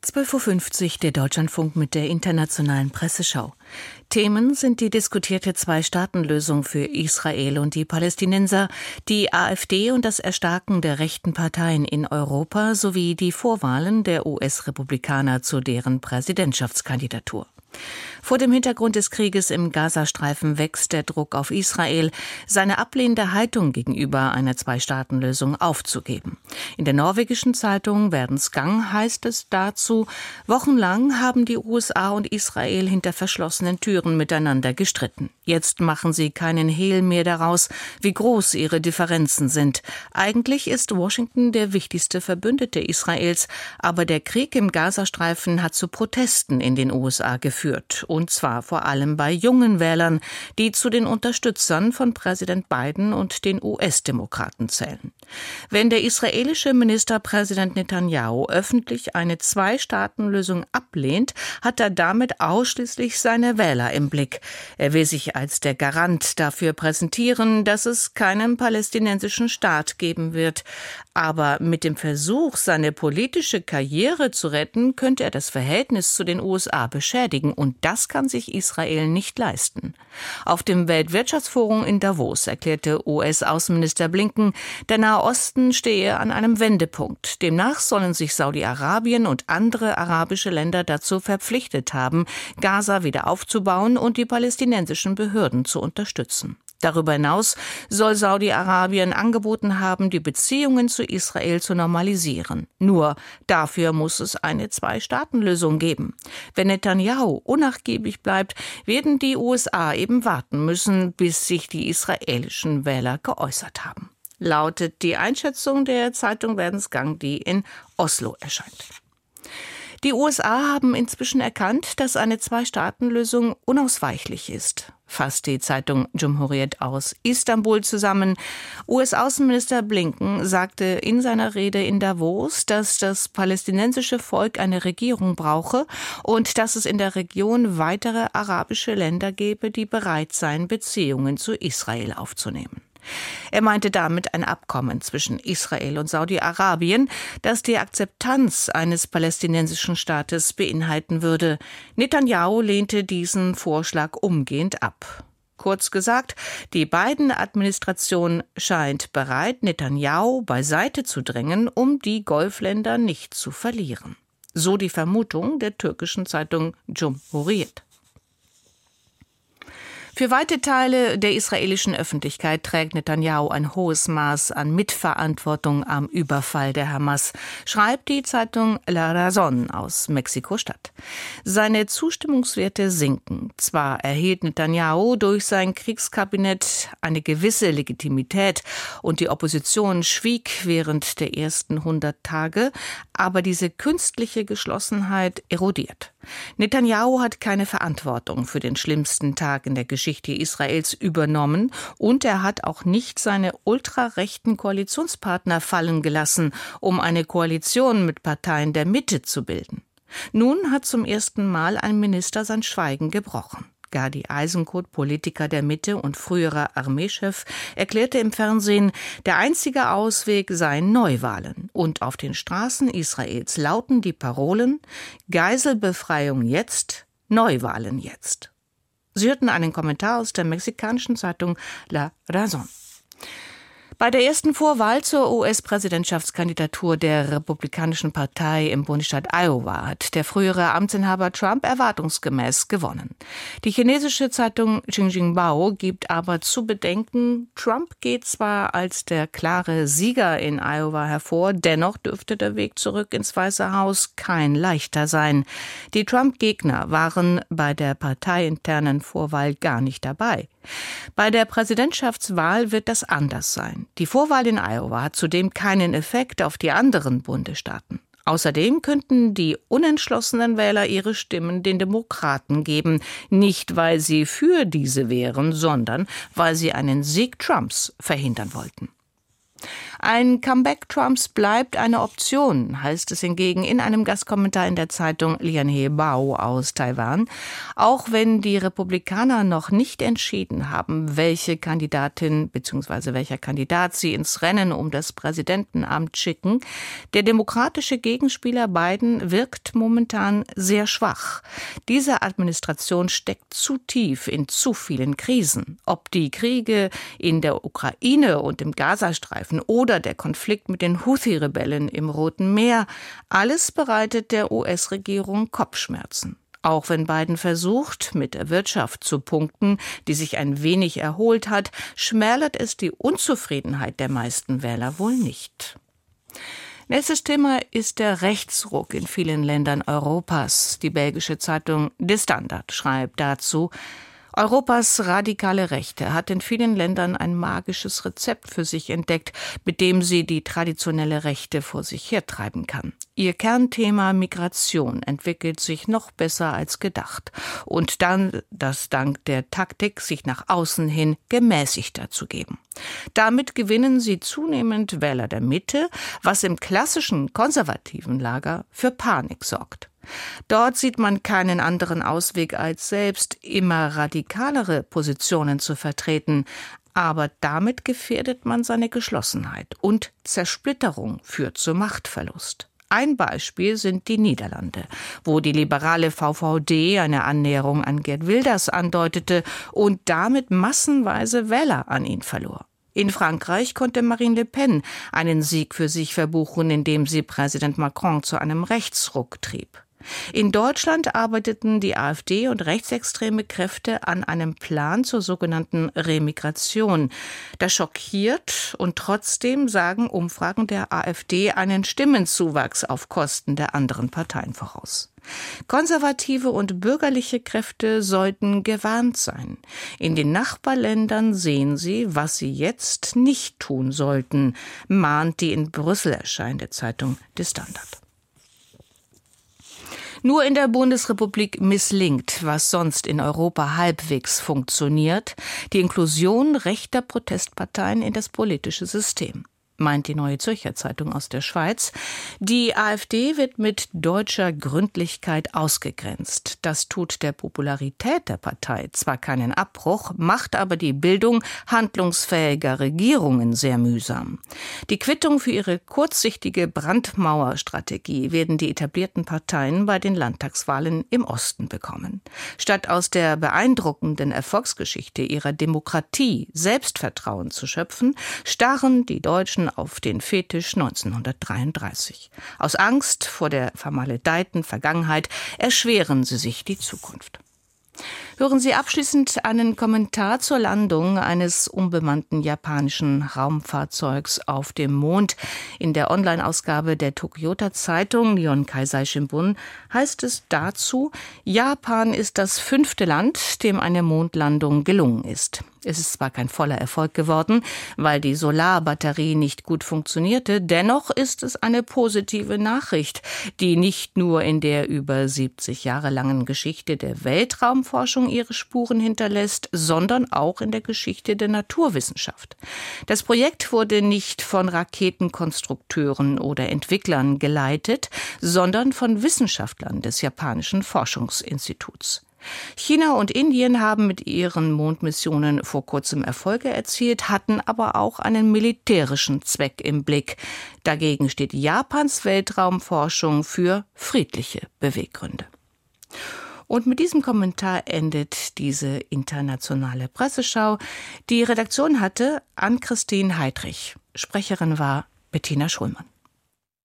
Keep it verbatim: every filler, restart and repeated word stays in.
zwölf Uhr fünfzig, der Deutschlandfunk mit der internationalen Presseschau. Themen sind die diskutierte Zwei-Staaten-Lösung für Israel und die Palästinenser, die AfD und das Erstarken der rechten Parteien in Europa sowie die Vorwahlen der U S-Republikaner zu deren Präsidentschaftskandidatur. Vor dem Hintergrund des Krieges im Gazastreifen wächst der Druck auf Israel, seine ablehnende Haltung gegenüber einer Zwei-Staaten-Lösung aufzugeben. In der norwegischen Zeitung Verdens Gang heißt es dazu: Wochenlang haben die U S A und Israel hinter verschlossenen Türen miteinander gestritten. Jetzt machen sie keinen Hehl mehr daraus, wie groß ihre Differenzen sind. Eigentlich ist Washington der wichtigste Verbündete Israels, aber der Krieg im Gazastreifen hat zu Protesten in den U S A geführt. Und zwar vor allem bei jungen Wählern, die zu den Unterstützern von Präsident Biden und den U S-Demokraten zählen. Wenn der israelische Ministerpräsident Netanyahu öffentlich eine Zwei-Staaten-Lösung ablehnt, hat er damit ausschließlich seine Wähler im Blick. Er will sich als der Garant dafür präsentieren, dass es keinen palästinensischen Staat geben wird. Aber mit dem Versuch, seine politische Karriere zu retten, könnte er das Verhältnis zu den U S A beschädigen. Und das kann sich Israel nicht leisten. Auf dem Weltwirtschaftsforum in Davos erklärte U S-Außenminister Blinken, der Nahe Osten stehe an einem Wendepunkt. Demnach sollen sich Saudi-Arabien und andere arabische Länder dazu verpflichtet haben, Gaza wieder aufzubauen und die palästinensischen Behörden zu unterstützen. Darüber hinaus soll Saudi-Arabien angeboten haben, die Beziehungen zu Israel zu normalisieren. Nur dafür muss es eine Zwei-Staaten-Lösung geben. Wenn Netanyahu unnachgiebig bleibt, werden die U S A eben warten müssen, bis sich die israelischen Wähler geäußert haben. Lautet die Einschätzung der Zeitung Verdens Gang, die in Oslo erscheint. Die U S A haben inzwischen erkannt, dass eine Zwei-Staaten-Lösung unausweichlich ist, fasst die Zeitung Cumhuriyet aus Istanbul zusammen. U S-Außenminister Blinken sagte in seiner Rede in Davos, dass das palästinensische Volk eine Regierung brauche und dass es in der Region weitere arabische Länder gebe, die bereit seien, Beziehungen zu Israel aufzunehmen. Er meinte damit ein Abkommen zwischen Israel und Saudi-Arabien, das die Akzeptanz eines palästinensischen Staates beinhalten würde. Netanyahu lehnte diesen Vorschlag umgehend ab. Kurz gesagt, die Biden-Administration scheint bereit, Netanyahu beiseite zu drängen, um die Golfländer nicht zu verlieren. So die Vermutung der türkischen Zeitung Cumhuriyet. Für weite Teile der israelischen Öffentlichkeit trägt Netanyahu ein hohes Maß an Mitverantwortung am Überfall der Hamas, schreibt die Zeitung La Razón aus Mexiko-Stadt. Seine Zustimmungswerte sinken. Zwar erhielt Netanyahu durch sein Kriegskabinett eine gewisse Legitimität und die Opposition schwieg während der ersten hundert Tage, aber diese künstliche Geschlossenheit erodiert. Netanyahu hat keine Verantwortung für den schlimmsten Tag in der Geschichte Israels übernommen und er hat auch nicht seine ultrarechten Koalitionspartner fallen gelassen, um eine Koalition mit Parteien der Mitte zu bilden. Nun hat zum ersten Mal ein Minister sein Schweigen gebrochen. Gadi Eisenkot, Politiker der Mitte und früherer Armeechef, erklärte im Fernsehen, der einzige Ausweg seien Neuwahlen. Und auf den Straßen Israels lauten die Parolen: Geiselbefreiung jetzt, Neuwahlen jetzt. Sie hörten einen Kommentar aus der mexikanischen Zeitung La Razón. Bei der ersten Vorwahl zur U S-Präsidentschaftskandidatur der Republikanischen Partei im Bundesstaat Iowa hat der frühere Amtsinhaber Trump erwartungsgemäß gewonnen. Die chinesische Zeitung Xinjiang gibt aber zu bedenken, Trump geht zwar als der klare Sieger in Iowa hervor, dennoch dürfte der Weg zurück ins Weiße Haus kein leichter sein. Die Trump-Gegner waren bei der parteiinternen Vorwahl gar nicht dabei. Bei der Präsidentschaftswahl wird das anders sein. Die Vorwahl in Iowa hat zudem keinen Effekt auf die anderen Bundesstaaten. Außerdem könnten die unentschlossenen Wähler ihre Stimmen den Demokraten geben, nicht weil sie für diese wären, sondern weil sie einen Sieg Trumps verhindern wollten. Ein Comeback Trumps bleibt eine Option, heißt es hingegen in einem Gastkommentar in der Zeitung Lianhe Bao aus Taiwan. Auch wenn die Republikaner noch nicht entschieden haben, welche Kandidatin bzw. welcher Kandidat sie ins Rennen um das Präsidentenamt schicken, der demokratische Gegenspieler Biden wirkt momentan sehr schwach. Diese Administration steckt zu tief in zu vielen Krisen. Ob die Kriege in der Ukraine und im Gazastreifen oder der Konflikt mit den Houthi-Rebellen im Roten Meer, alles bereitet der U S-Regierung Kopfschmerzen. Auch wenn Biden versucht, mit der Wirtschaft zu punkten, die sich ein wenig erholt hat, schmälert es die Unzufriedenheit der meisten Wähler wohl nicht. Nächstes Thema ist der Rechtsruck in vielen Ländern Europas. Die belgische Zeitung De Standard schreibt dazu: Europas radikale Rechte hat in vielen Ländern ein magisches Rezept für sich entdeckt, mit dem sie die traditionelle Rechte vor sich hertreiben kann. Ihr Kernthema Migration entwickelt sich noch besser als gedacht. Und dann das dank der Taktik, sich nach außen hin gemäßigter zu geben. Damit gewinnen sie zunehmend Wähler der Mitte, was im klassischen konservativen Lager für Panik sorgt. Dort sieht man keinen anderen Ausweg, als selbst immer radikalere Positionen zu vertreten. Aber damit gefährdet man seine Geschlossenheit und Zersplitterung führt zu Machtverlust. Ein Beispiel sind die Niederlande, wo die liberale V V D eine Annäherung an Geert Wilders andeutete und damit massenweise Wähler an ihn verlor. In Frankreich konnte Marine Le Pen einen Sieg für sich verbuchen, indem sie Präsident Macron zu einem Rechtsruck trieb. In Deutschland arbeiteten die AfD und rechtsextreme Kräfte an einem Plan zur sogenannten Remigration. Das schockiert und trotzdem sagen Umfragen der AfD einen Stimmenzuwachs auf Kosten der anderen Parteien voraus. Konservative und bürgerliche Kräfte sollten gewarnt sein. In den Nachbarländern sehen sie, was sie jetzt nicht tun sollten, mahnt die in Brüssel erscheinende Zeitung De Standard. Nur in der Bundesrepublik misslingt, was sonst in Europa halbwegs funktioniert, die Inklusion rechter Protestparteien in das politische System, meint die Neue Zürcher Zeitung aus der Schweiz. Die AfD wird mit deutscher Gründlichkeit ausgegrenzt. Das tut der Popularität der Partei zwar keinen Abbruch, macht aber die Bildung handlungsfähiger Regierungen sehr mühsam. Die Quittung für ihre kurzsichtige Brandmauerstrategie werden die etablierten Parteien bei den Landtagswahlen im Osten bekommen. Statt aus der beeindruckenden Erfolgsgeschichte ihrer Demokratie Selbstvertrauen zu schöpfen, starren die Deutschen auf den Fetisch neunzehnhundertdreiunddreißig. Aus Angst vor der vermaledeiten Vergangenheit erschweren sie sich die Zukunft. Hören Sie abschließend einen Kommentar zur Landung eines unbemannten japanischen Raumfahrzeugs auf dem Mond. In der Online-Ausgabe der Tokyota Zeitung Nihon Keizai Shimbun heißt es dazu: Japan ist das fünfte Land, dem eine Mondlandung gelungen ist. Es ist zwar kein voller Erfolg geworden, weil die Solarbatterie nicht gut funktionierte, dennoch ist es eine positive Nachricht, die nicht nur in der über siebzig Jahre langen Geschichte der Weltraumforschung ihre Spuren hinterlässt, sondern auch in der Geschichte der Naturwissenschaft. Das Projekt wurde nicht von Raketenkonstrukteuren oder Entwicklern geleitet, sondern von Wissenschaftlern des japanischen Forschungsinstituts. China und Indien haben mit ihren Mondmissionen vor kurzem Erfolge erzielt, hatten aber auch einen militärischen Zweck im Blick. Dagegen steht Japans Weltraumforschung für friedliche Beweggründe. Und mit diesem Kommentar endet diese internationale Presseschau. Die Redaktion hatte Ann-Christine Heidrich. Sprecherin war Bettina Schulmann.